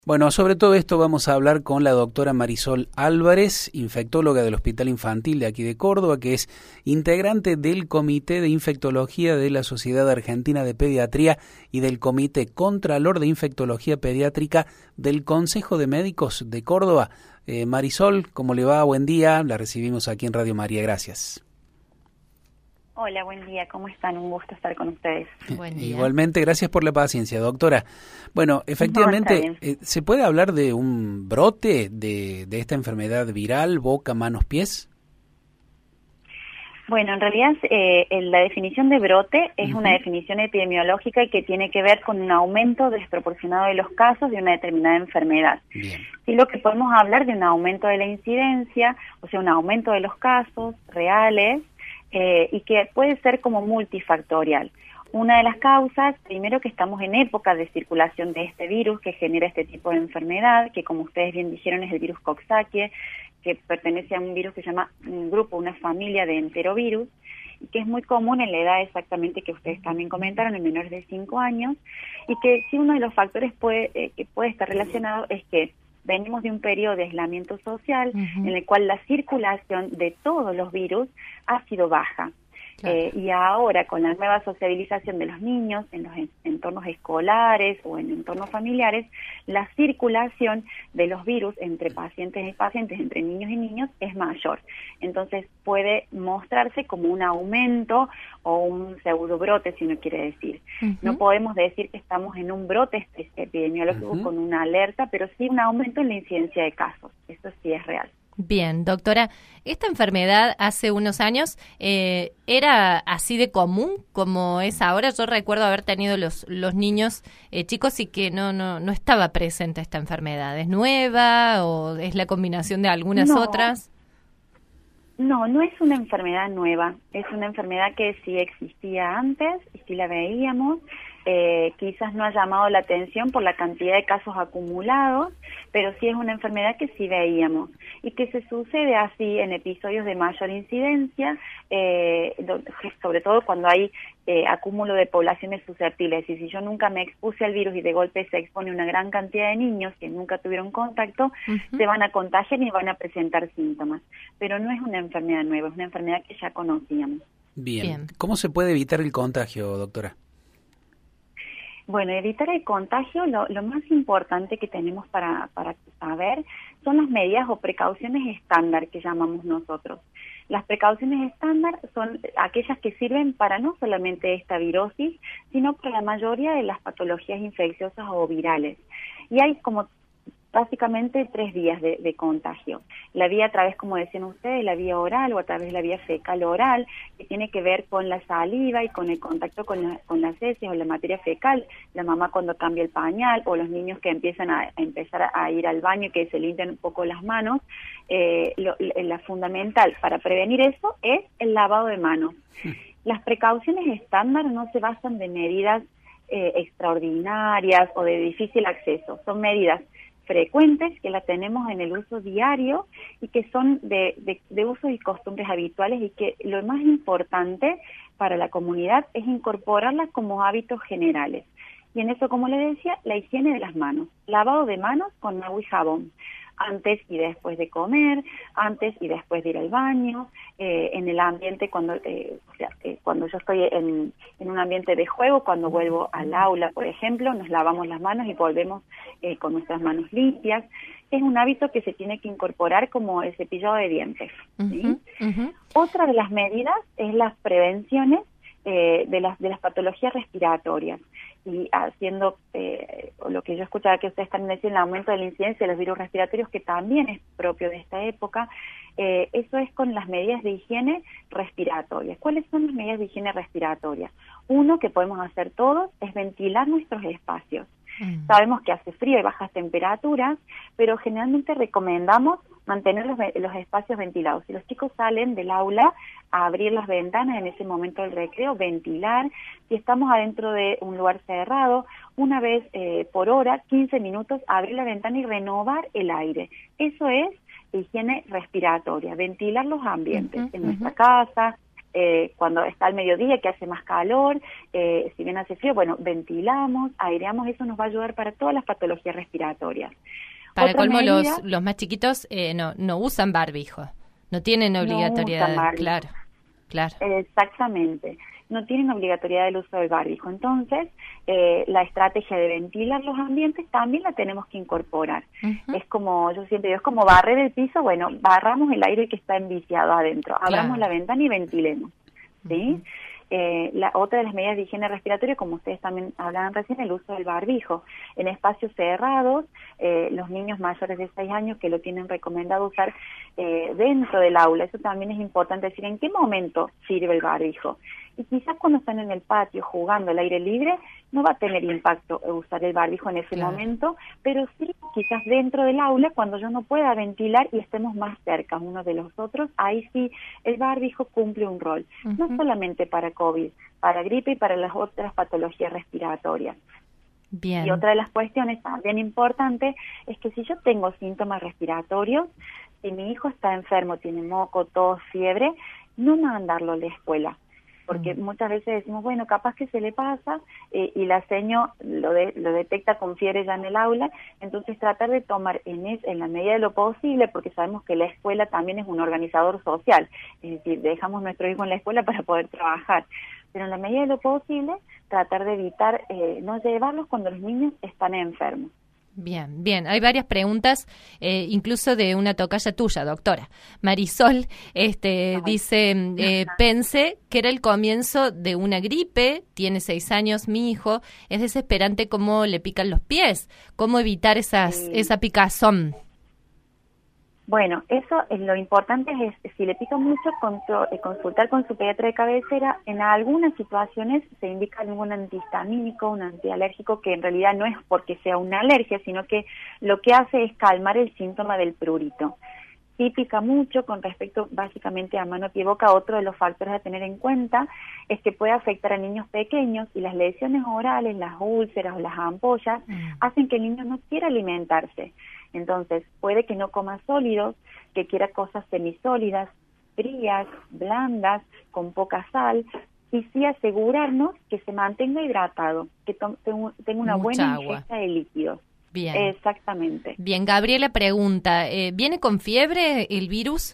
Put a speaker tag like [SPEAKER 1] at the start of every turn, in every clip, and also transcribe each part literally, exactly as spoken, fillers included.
[SPEAKER 1] Bueno, sobre todo esto vamos a hablar con la doctora Marisol Álvarez, infectóloga del Hospital Infantil de aquí de Córdoba, que es integrante del Comité de Infectología de la Sociedad Argentina de Pediatría y del Comité Contralor de Infectología Pediátrica del Consejo de Médicos de Córdoba. Eh, Marisol, ¿cómo le va? Buen día, la recibimos aquí en Radio María, gracias.
[SPEAKER 2] Hola, buen día, ¿cómo están? Un gusto estar con ustedes.
[SPEAKER 1] Buen día. Igualmente, gracias por la paciencia, doctora. Bueno, efectivamente, no, eh, ¿se puede hablar de un brote de, de esta enfermedad viral, boca, manos, pies?
[SPEAKER 2] Bueno, en realidad eh, la definición de brote es uh-huh. una definición epidemiológica y que tiene que ver con un aumento desproporcionado de los casos de una determinada enfermedad.
[SPEAKER 1] Bien.
[SPEAKER 2] Sí, lo que podemos hablar de un aumento de la incidencia, o sea, un aumento de los casos reales, Eh, y que puede ser como multifactorial. Una de las causas, primero que estamos en época de circulación de este virus que genera este tipo de enfermedad, que como ustedes bien dijeron es el virus Coxsackie, que pertenece a un virus que se llama un grupo, una familia de enterovirus, y que es muy común en la edad exactamente que ustedes también comentaron, en menores de cinco años, y que sí uno de los factores puede, eh, que puede estar relacionado es que venimos de un periodo de aislamiento social uh-huh. en el cual la circulación de todos los virus ha sido baja. Claro. Eh, y ahora, con la nueva sociabilización de los niños en los en, entornos escolares o en entornos familiares, la circulación de los virus entre pacientes y pacientes, entre niños y niños, es mayor. Entonces, puede mostrarse como un aumento o un pseudobrote, si uno quiere decir. Uh-huh. No podemos decir que estamos en un brote epidemiológico uh-huh. con una alerta, pero sí un aumento en la incidencia de casos. Eso sí es real.
[SPEAKER 3] Bien, doctora, ¿esta enfermedad hace unos años eh, era así de común como es ahora? Yo recuerdo haber tenido los los niños eh, chicos y que no no no estaba presente esta enfermedad. ¿Es nueva o es la combinación de algunas
[SPEAKER 2] no,
[SPEAKER 3] otras?
[SPEAKER 2] No, no es una enfermedad nueva. Es una enfermedad que sí existía antes y sí la veíamos. Eh, quizás no ha llamado la atención por la cantidad de casos acumulados, pero sí es una enfermedad que sí veíamos y que se sucede así en episodios de mayor incidencia, eh, sobre todo cuando hay eh, acúmulo de poblaciones susceptibles. Y si yo nunca me expuse al virus y de golpe se expone una gran cantidad de niños que nunca tuvieron contacto, uh-huh. se van a contagiar y van a presentar síntomas. Pero no es una enfermedad nueva, es una enfermedad que ya conocíamos.
[SPEAKER 1] Bien. Bien. ¿Cómo se puede evitar el contagio, doctora?
[SPEAKER 2] Bueno, evitar el contagio, lo, lo más importante que tenemos para, para saber son las medidas o precauciones estándar que llamamos nosotros. Las precauciones estándar son aquellas que sirven para no solamente esta virosis, sino para la mayoría de las patologías infecciosas o virales. Y hay como básicamente tres vías de, de contagio. La vía a través, como decían ustedes, la vía oral o a través de la vía fecal oral, que tiene que ver con la saliva y con el contacto con, la, con las heces o la materia fecal, la mamá cuando cambia el pañal o los niños que empiezan a, a empezar a, a ir al baño y que se limpian un poco las manos. Eh, lo, la fundamental para prevenir eso es el lavado de manos. Sí. Las precauciones estándar no se basan de medidas eh, extraordinarias o de difícil acceso, son medidas frecuentes que la tenemos en el uso diario y que son de, de, de usos y costumbres habituales y que lo más importante para la comunidad es incorporarlas como hábitos generales. Y en eso, como le decía, la higiene de las manos, lavado de manos con agua y jabón, antes y después de comer, antes y después de ir al baño, eh, en el ambiente cuando eh, o sea, eh, cuando yo estoy en, en un ambiente de juego, cuando vuelvo al aula, por ejemplo, nos lavamos las manos y volvemos eh, con nuestras manos limpias. Es un hábito que se tiene que incorporar como el cepillado de dientes. ¿Sí? Uh-huh, uh-huh. Otra de las medidas es las prevenciones eh, de las de las patologías respiratorias. Y haciendo eh, lo que yo escuchaba que ustedes también decían, el aumento de la incidencia de los virus respiratorios, que también es propio de esta época, eh, eso es con las medidas de higiene respiratorias. ¿Cuáles son las medidas de higiene respiratoria? Uno que podemos hacer todos es ventilar nuestros espacios. Mm. Sabemos que hace frío y bajas temperaturas, pero generalmente recomendamos mantener los, los espacios ventilados. Si los chicos salen del aula, a abrir las ventanas en ese momento del recreo, ventilar. Si estamos adentro de un lugar cerrado, una vez eh, por hora, quince minutos, abrir la ventana y renovar el aire. Eso es higiene respiratoria, ventilar los ambientes uh-huh, en nuestra uh-huh. casa, eh, cuando está al mediodía, que hace más calor, eh, si bien hace frío, bueno, ventilamos, aireamos, eso nos va a ayudar para todas las patologías respiratorias.
[SPEAKER 3] Para
[SPEAKER 2] Otra
[SPEAKER 3] colmo,
[SPEAKER 2] medida,
[SPEAKER 3] los, los más chiquitos eh, no, no usan barbijo, no tienen obligatoriedad.
[SPEAKER 2] No usan barbijo.
[SPEAKER 3] Claro, claro.
[SPEAKER 2] Exactamente. No tienen obligatoriedad del uso del barbijo. Entonces, eh, la estrategia de ventilar los ambientes también la tenemos que incorporar. Uh-huh. Es como, yo siempre digo, es como barrer el piso, bueno, barramos el aire que está enviciado adentro, claro. Abramos la ventana y ventilemos, ¿sí? Uh-huh. Eh, la otra de las medidas de higiene respiratoria, como ustedes también hablaban recién, el uso del barbijo. En espacios cerrados, eh, los niños mayores de seis años que lo tienen recomendado usar eh, dentro del aula. Eso también es importante decir en qué momento sirve el barbijo. Y quizás cuando están en el patio jugando al aire libre, no va a tener impacto usar el barbijo en ese claro. momento, pero sí quizás dentro del aula, cuando yo no pueda ventilar y estemos más cerca unos de los otros, ahí sí el barbijo cumple un rol, uh-huh. no solamente para COVID, para gripe y para las otras patologías respiratorias.
[SPEAKER 3] Bien.
[SPEAKER 2] Y otra de las cuestiones también importante es que si yo tengo síntomas respiratorios, si mi hijo está enfermo, tiene moco, tos, fiebre, no mandarlo a la escuela. Porque mm. muchas veces decimos, bueno, capaz que se le pasa eh, y la seño lo, de, lo detecta con fiebre ya en el aula, entonces tratar de tomar en, es, en la medida de lo posible, porque sabemos que la escuela también es un organizador social, es decir, dejamos nuestro hijo en la escuela para poder trabajar, pero en la medida de lo posible tratar de evitar eh, no llevarlos cuando los niños están enfermos.
[SPEAKER 3] Bien, bien. Hay varias preguntas, eh, incluso de una tocaya tuya, doctora. Marisol este, Ay. dice, eh, pensé que era el comienzo de una gripe, tiene seis años mi hijo, es desesperante cómo le pican los pies, cómo evitar esas, sí. esa picazón.
[SPEAKER 2] Bueno, eso es lo importante es, si le pica mucho, consultar con su pediatra de cabecera. En algunas situaciones se indica algún antihistamínico, un antialérgico, que en realidad no es porque sea una alergia, sino que lo que hace es calmar el síntoma del prurito. Sí pica mucho con respecto básicamente a mano, pie, boca. Otro de los factores a tener en cuenta es que puede afectar a niños pequeños y las lesiones orales, las úlceras o las ampollas mm. hacen que el niño no quiera alimentarse. Entonces, puede que no coma sólidos, que quiera cosas semisólidas, frías, blandas, con poca sal, y sí asegurarnos que se mantenga hidratado, que to- tenga una Mucha buena agua. ingesta de líquidos.
[SPEAKER 3] Bien.
[SPEAKER 2] Exactamente.
[SPEAKER 3] Bien, Gabriela pregunta, eh, ¿viene con fiebre el virus?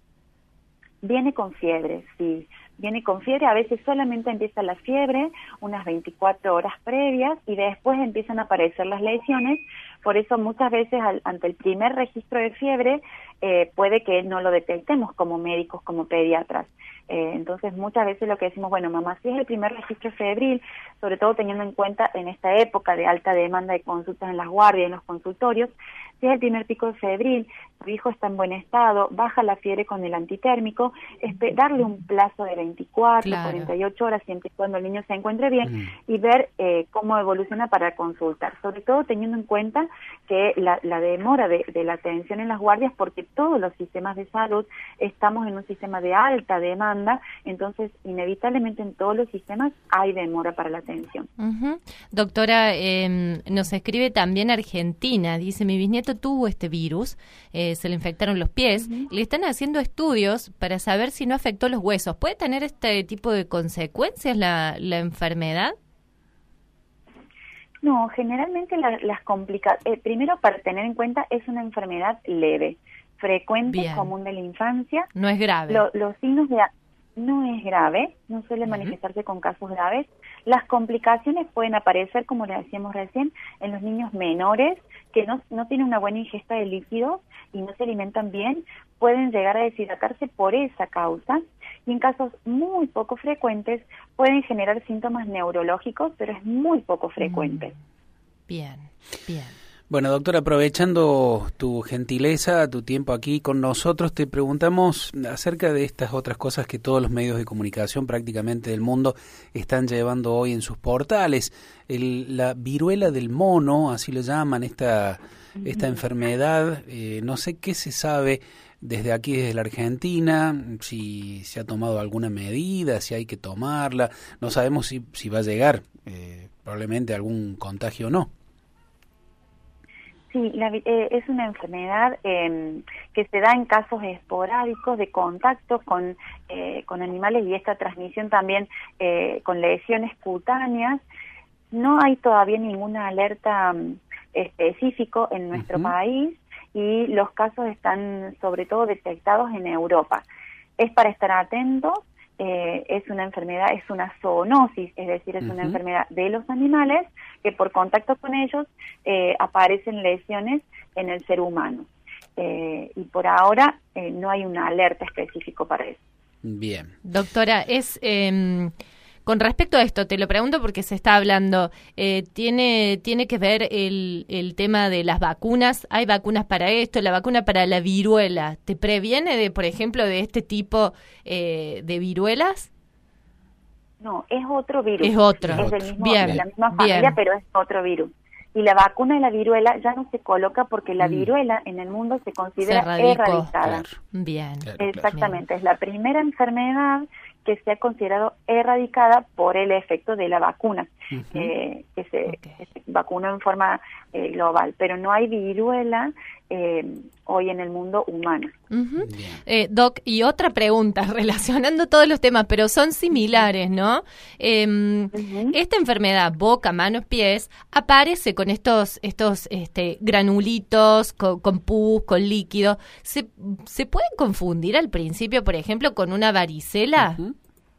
[SPEAKER 2] Viene con fiebre, sí. Viene con fiebre, a veces solamente empieza la fiebre, unas veinticuatro horas previas, y después empiezan a aparecer las lesiones. Por eso muchas veces al, ante el primer registro de fiebre eh, puede que no lo detectemos como médicos, como pediatras. Eh, entonces muchas veces lo que decimos, bueno, mamá, si es el primer registro febril, sobre todo teniendo en cuenta en esta época de alta demanda de consultas en las guardias, en los consultorios, si es el primer pico de febril, tu hijo está en buen estado, baja la fiebre con el antitérmico, es darle un plazo de veinticuatro, claro. cuarenta y ocho horas, siempre y cuando el niño se encuentre bien, mm. y ver eh, cómo evoluciona para consultar, sobre todo teniendo en cuenta que la, la demora de, de la atención en las guardias, porque todos los sistemas de salud estamos en un sistema de alta demanda, entonces inevitablemente en todos los sistemas hay demora para la atención.
[SPEAKER 3] Uh-huh. Doctora, eh, nos escribe también Argentina, dice, mi bisnieto tuvo este virus, eh, se le infectaron los pies, uh-huh. le están haciendo estudios para saber si no afectó los huesos. ¿Puede tener este tipo de consecuencias la, la enfermedad?
[SPEAKER 2] No, generalmente la, las complicaciones, eh, primero para tener en cuenta, es una enfermedad leve, frecuente, Bien. común de la infancia.
[SPEAKER 3] No es grave.
[SPEAKER 2] Lo, los signos de... No es grave, no suele uh-huh. manifestarse con casos graves. Las complicaciones pueden aparecer, como le decíamos recién, en los niños menores que no, no tienen una buena ingesta de líquidos y no se alimentan bien, pueden llegar a deshidratarse por esa causa, y en casos muy poco frecuentes pueden generar síntomas neurológicos, pero es muy poco frecuente.
[SPEAKER 3] Bien, bien.
[SPEAKER 1] Bueno, doctora, aprovechando tu gentileza, tu tiempo aquí con nosotros, te preguntamos acerca de estas otras cosas que todos los medios de comunicación prácticamente del mundo están llevando hoy en sus portales. El, la viruela del mono, así lo llaman, esta, esta enfermedad, eh, no sé qué se sabe desde aquí, desde la Argentina, si se ha tomado alguna medida, si hay que tomarla, no sabemos si, si va a llegar eh, probablemente algún contagio o no.
[SPEAKER 2] Sí, la, eh, es una enfermedad eh, que se da en casos esporádicos de contacto con, eh, con animales y esta transmisión también eh, con lesiones cutáneas. No hay todavía ninguna alerta um, específico en nuestro uh-huh. país y los casos están sobre todo detectados en Europa. Es para estar atentos. Eh, es una enfermedad, es una zoonosis, es decir, es uh-huh. una enfermedad de los animales que por contacto con ellos eh, aparecen lesiones en el ser humano. Eh, y por ahora eh, no hay una alerta específica para eso.
[SPEAKER 1] Bien.
[SPEAKER 3] Doctora, es... Eh... Con respecto a esto, te lo pregunto porque se está hablando, eh, ¿tiene tiene que ver el, el tema de las vacunas? ¿Hay vacunas para esto? ¿La vacuna para la viruela te previene, de, por ejemplo, de este tipo eh, de viruelas?
[SPEAKER 2] No, es otro virus.
[SPEAKER 3] Es otro.
[SPEAKER 2] Es del mismo,
[SPEAKER 3] bien,
[SPEAKER 2] de la misma familia, bien. Pero es otro virus. Y la vacuna de la viruela ya no se coloca porque la mm. viruela en el mundo se considera se erradicada.
[SPEAKER 3] Claro. Bien.
[SPEAKER 2] Exactamente,
[SPEAKER 3] bien.
[SPEAKER 2] Es la primera enfermedad que se ha considerado erradicada por el efecto de la vacuna, uh-huh. eh, que, se, okay. que se vacunó en forma eh, global, pero no hay viruela eh, hoy en el mundo humano.
[SPEAKER 3] Uh-huh. Eh, Doc, y otra pregunta, relacionando todos los temas, pero son similares, ¿no? Eh, uh-huh. Esta enfermedad, boca, manos, pies, aparece con estos estos este, granulitos, con, con pus, con líquido. ¿Se, ¿Se puede confundir al principio, por ejemplo, con una varicela?
[SPEAKER 2] Uh-huh.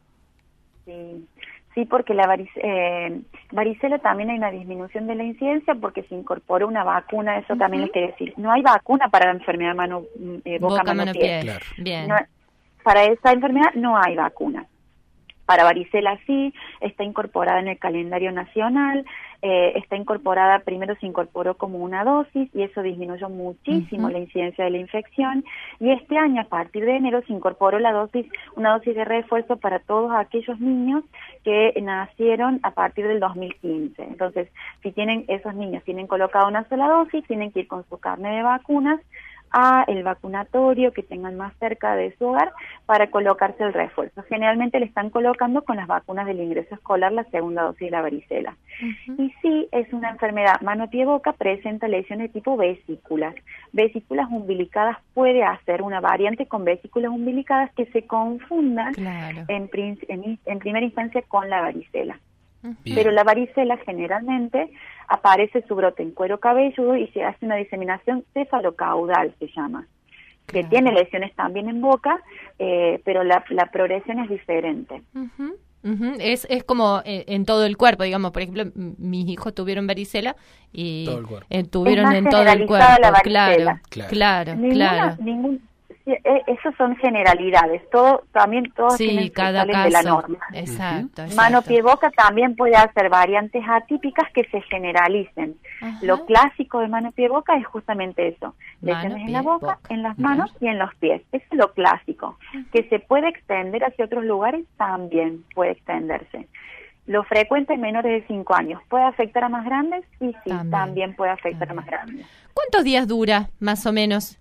[SPEAKER 2] Sí, sí, porque la varic eh, varicela también hay una disminución de la incidencia porque se incorporó una vacuna, eso uh-huh. también les quiero decir. No hay vacuna para la enfermedad mano, eh, boca, boca, mano, mano pie.
[SPEAKER 3] Claro. Bien.
[SPEAKER 2] No, para esa enfermedad no hay vacuna. Para varicela sí, está incorporada en el calendario nacional, eh, está incorporada, primero se incorporó como una dosis y eso disminuyó muchísimo uh-huh. la incidencia de la infección y este año, a partir de enero, se incorporó la dosis, una dosis de refuerzo para todos aquellos niños que nacieron a partir del dos mil quince. Entonces, si tienen esos niños tienen colocada una sola dosis, tienen que ir con su carnet de vacunas a el vacunatorio que tengan más cerca de su hogar para colocarse el refuerzo. Generalmente le están colocando con las vacunas del ingreso escolar la segunda dosis de la varicela. Uh-huh. Y sí, es una enfermedad mano, pie, boca, presenta lesiones tipo vesículas. Vesículas umbilicadas puede hacer una variante con vesículas umbilicadas que se confundan
[SPEAKER 3] claro.
[SPEAKER 2] en, en, en primera instancia con la varicela.
[SPEAKER 1] Bien.
[SPEAKER 2] Pero la varicela generalmente aparece su brote en cuero cabelludo y se hace una diseminación cefalocaudal, se llama, claro. que tiene lesiones también en boca, eh, pero la, la progresión es diferente.
[SPEAKER 3] Uh-huh. Uh-huh. Es es como eh, en todo el cuerpo, digamos, por ejemplo, m- mis hijos tuvieron varicela y
[SPEAKER 1] todo el cuerpo.
[SPEAKER 3] Eh, tuvieron
[SPEAKER 2] es
[SPEAKER 3] en todo el cuerpo,
[SPEAKER 2] la
[SPEAKER 3] claro, claro, claro,
[SPEAKER 2] Ninguna,
[SPEAKER 3] claro.
[SPEAKER 2] Ningún, sí, eh, esos son generalidades, todo también todos
[SPEAKER 3] sí,
[SPEAKER 2] tienen
[SPEAKER 3] cada
[SPEAKER 2] salen
[SPEAKER 3] caso.
[SPEAKER 2] de la norma.
[SPEAKER 3] Exacto, uh-huh. exacto.
[SPEAKER 2] Mano, pie, boca también puede hacer variantes atípicas que se generalicen.
[SPEAKER 3] Ajá.
[SPEAKER 2] Lo clásico de mano, pie, boca es justamente eso,
[SPEAKER 3] Mano,
[SPEAKER 2] lesiones
[SPEAKER 3] pie,
[SPEAKER 2] en la boca,
[SPEAKER 3] boca.
[SPEAKER 2] en las manos uh-huh. y en los pies. Eso es lo clásico. Uh-huh. Que se puede extender hacia otros lugares, también puede extenderse. Lo frecuente en menores de cinco años. ¿Puede afectar a más grandes? Sí, sí, también, también puede afectar también. a más grandes.
[SPEAKER 3] ¿Cuántos días dura, más o menos?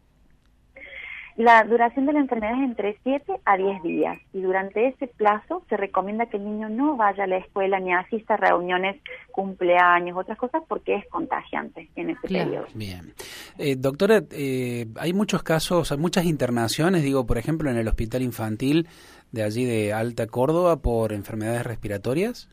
[SPEAKER 2] La duración de la enfermedad es entre siete a diez días y durante ese plazo se recomienda que el niño no vaya a la escuela ni asista a reuniones, cumpleaños, otras cosas porque es contagiante en ese claro. periodo.
[SPEAKER 1] Bien. Eh, doctora, eh, hay muchos casos, hay muchas internaciones, digo, por ejemplo, en el Hospital Infantil de allí de Alta Córdoba por enfermedades respiratorias.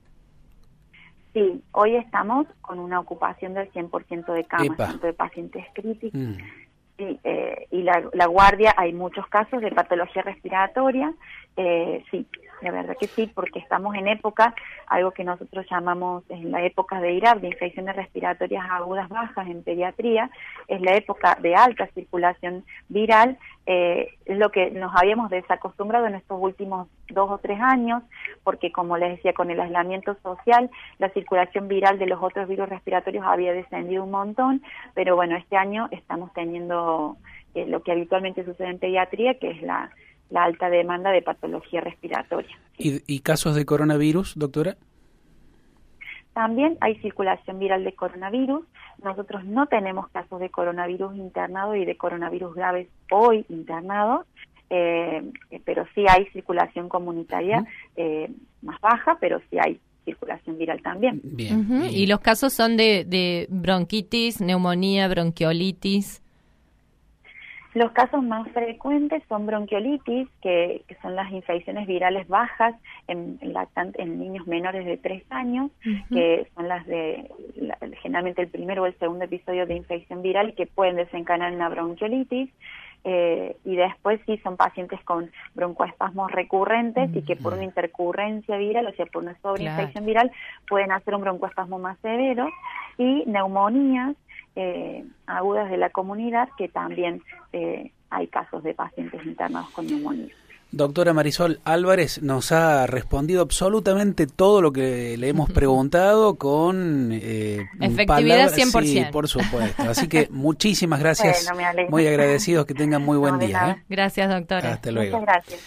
[SPEAKER 2] Sí, hoy estamos con una ocupación del cien por ciento de camas,
[SPEAKER 1] Epa.
[SPEAKER 2] tanto de pacientes críticos.
[SPEAKER 1] Mm.
[SPEAKER 2] Sí, eh, y la, la guardia, hay muchos casos de patología respiratoria, eh, sí, la verdad que sí, porque estamos en época, algo que nosotros llamamos en la época de I R A P, de infecciones respiratorias agudas bajas en pediatría, es la época de alta circulación viral, eh, es lo que nos habíamos desacostumbrado en estos últimos dos o tres años, porque como les decía, con el aislamiento social, la circulación viral de los otros virus respiratorios había descendido un montón, pero bueno, este año estamos teniendo eh, lo que habitualmente sucede en pediatría, que es la la alta demanda de patología respiratoria.
[SPEAKER 1] ¿Y, y casos de coronavirus, doctora?
[SPEAKER 2] También hay circulación viral de coronavirus. Nosotros no tenemos casos de coronavirus internados y de coronavirus graves hoy internados, eh, pero sí hay circulación comunitaria uh-huh. eh, más baja, pero sí hay circulación viral también.
[SPEAKER 1] Bien.
[SPEAKER 3] Uh-huh.
[SPEAKER 1] y...
[SPEAKER 3] ¿Y los casos son de, de bronquitis, neumonía, bronquiolitis?
[SPEAKER 2] Los casos más frecuentes son bronquiolitis, que, que son las infecciones virales bajas en, en, lactant, en niños menores de tres años, uh-huh. que son las de la, generalmente el primero o el segundo episodio de infección viral, que pueden desencadenar una bronquiolitis. Eh, y después sí son pacientes con broncoespasmos recurrentes uh-huh. y que por una intercurrencia viral, o sea, por una sobreinfección claro. viral, pueden hacer un broncoespasmo más severo. Y neumonías eh, agudas de la comunidad, que también eh, hay casos de pacientes internados con neumonía.
[SPEAKER 1] Doctora Marisol Álvarez nos ha respondido absolutamente todo lo que le hemos preguntado con eh,
[SPEAKER 3] efectividad
[SPEAKER 1] palabras,
[SPEAKER 3] cien por ciento.
[SPEAKER 1] Sí, por supuesto. Así que muchísimas gracias.
[SPEAKER 2] Bueno,
[SPEAKER 1] muy agradecidos, que tengan muy buen
[SPEAKER 2] no,
[SPEAKER 1] día. ¿eh?
[SPEAKER 3] Gracias, doctora.
[SPEAKER 1] Hasta luego.
[SPEAKER 2] Muchas gracias.